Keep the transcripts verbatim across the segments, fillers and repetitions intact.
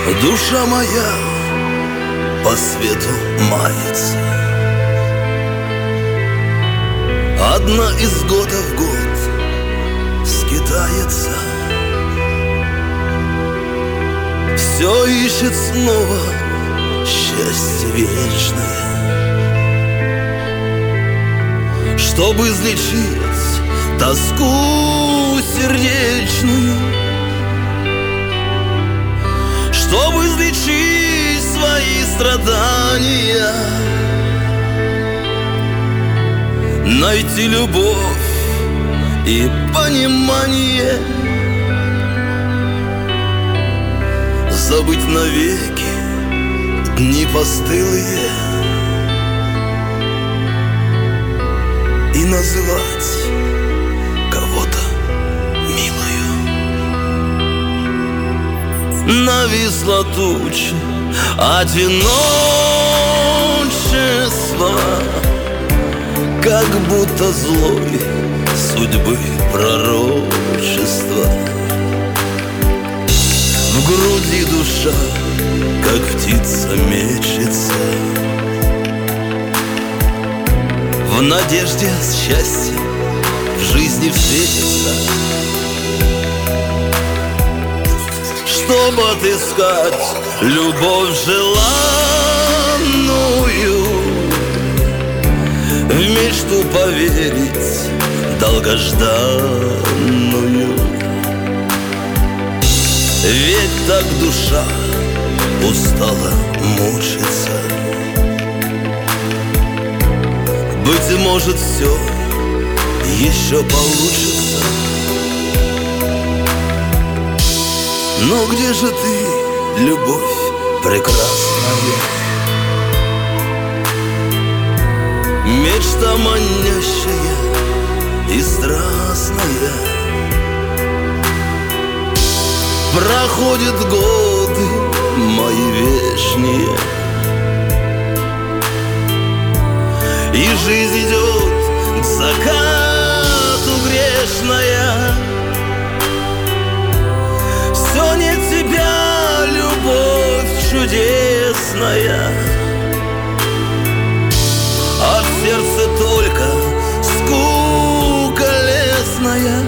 Душа моя по свету мается, одна из года в год скитается, все ищет снова счастье вечное, чтобы излечить тоску сердечную, чтобы излечить свои страдания, найти любовь и понимание, забыть навеки дни постылые и называть кого-то милою. Нависла туча одиночества, как будто злой судьбы пророчества. В груди душа, как птица, мечется, в надежде счастье в жизни встретится, чтобы отыскать любовь желанную, в мечту поверить долгожданную. Ведь так душа устала мучиться. Быть может, все еще получится. Но где же ты, любовь прекрасная? Мечта манящая и страстная. Проходят годы мои вечные, и жизнь идет к закату грешная. Все не тебя, любовь чудесная, а в сердце только скука лесная.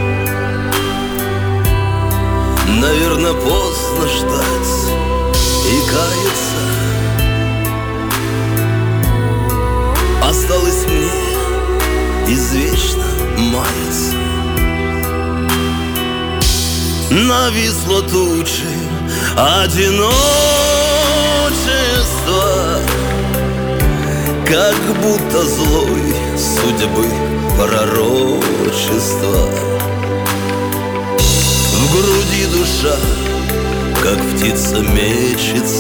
Наверно, поздно ждать и каяться. Осталось мне извечно маяться. Нависло тучи одиночество, как будто злой судьбы пророчество. В груди душа, как птица, мечется,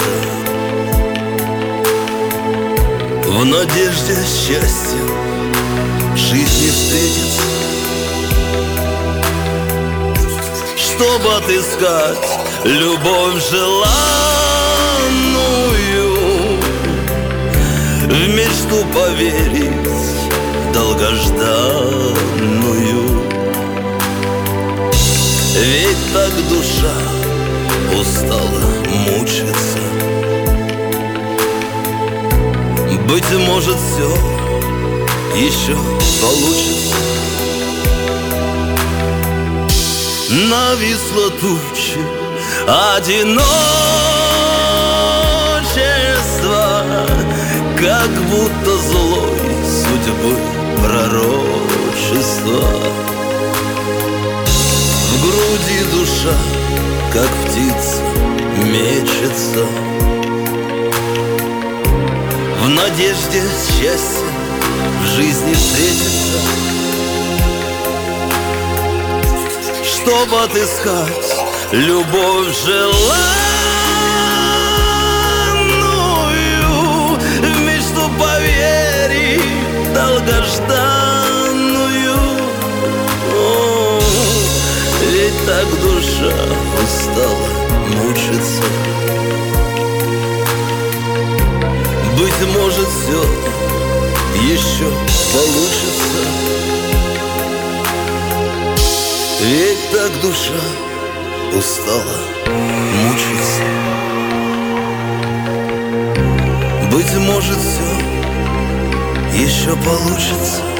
в надежде счастья в жизни встретится, чтобы отыскать любовь желанную, в мечту поверить долгожданную. Ведь так душа устала мучиться. Быть может, все еще получится. Нависла туча одиночества, как будто злой судьбы пророчества. В груди душа, как птица, мечется, в надежде счастье в жизни встретится, чтобы отыскать любовь желанную, в мечту поверить долгожданную. О, ведь так душа устала мучиться. Быть может, все еще получится. Ведь так душа устала мучиться. Быть может, все еще получится.